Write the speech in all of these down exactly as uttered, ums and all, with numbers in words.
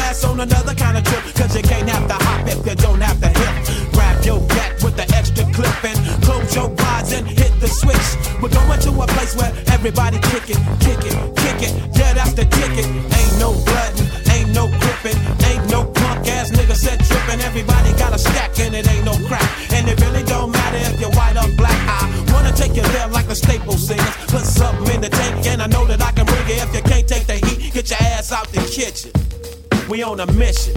ass on another kind of trip, cause you can't have to hop if you don't have to hip. Grab your gat with the extra clip and close your eyes and hit the switch. We're going to a place where everybody kick it, kick it, kick it. Yeah, that's the ticket. Ain't no bloodin', ain't no gripping, ain't no punk ass nigga set trippin'. Everybody got a stack and it ain't no crack. And it really don't matter if you're white or black. I wanna take you there like the Staples singers. Put something in the tank and I know that I can bring it. If you can't take the heat, get your ass out the kitchen. We on a mission.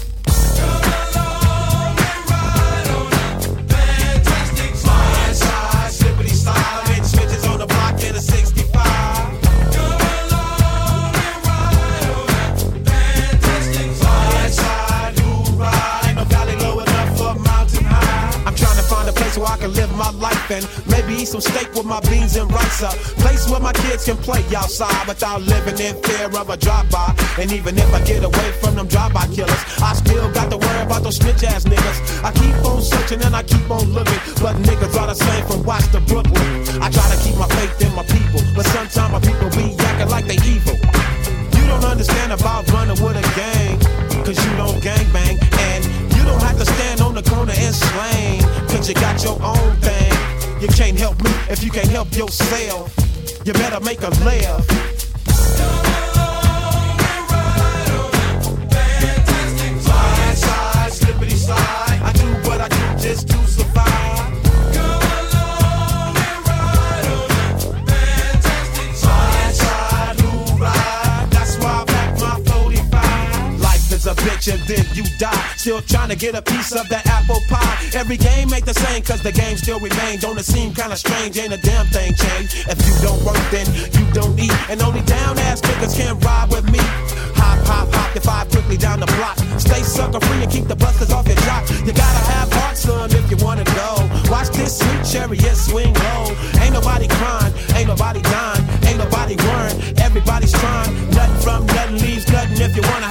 So I can live my life and maybe eat some steak with my beans and rice. A place where my kids can play outside without living in fear of a drive-by. And even if I get away from them drive-by killers, I still got to worry about those snitch ass niggas. I keep on searching and I keep on looking, but niggas are the same from Watts to Brooklyn. I try to keep my faith in my people, but sometimes my people be acting like they evil. You don't understand about running with a gang, cause you don't gangbang. And you don't have to stand on the corner and slang, cause you got your own thing. You can't help me if you can't help yourself. You better make a laugh. Slide, slide, slippity slide. I do what I do just to survive. A bitch and then you die, still trying to get a piece of that apple pie. Every game ain't the same cause the game still remain. Don't it seem kinda strange, ain't a damn thing changed. If you don't work then you don't eat, and only down ass niggas can ride with me. Hop, hop, hop, if I quickly down the block. Stay sucker free and keep the busters off your jock. You gotta have heart, son, if you wanna go. Watch this sweet chariot swing low. Ain't nobody crying, ain't nobody dying, ain't nobody worrying. Everybody's trying, nothing from nothing leaves nothing if you wanna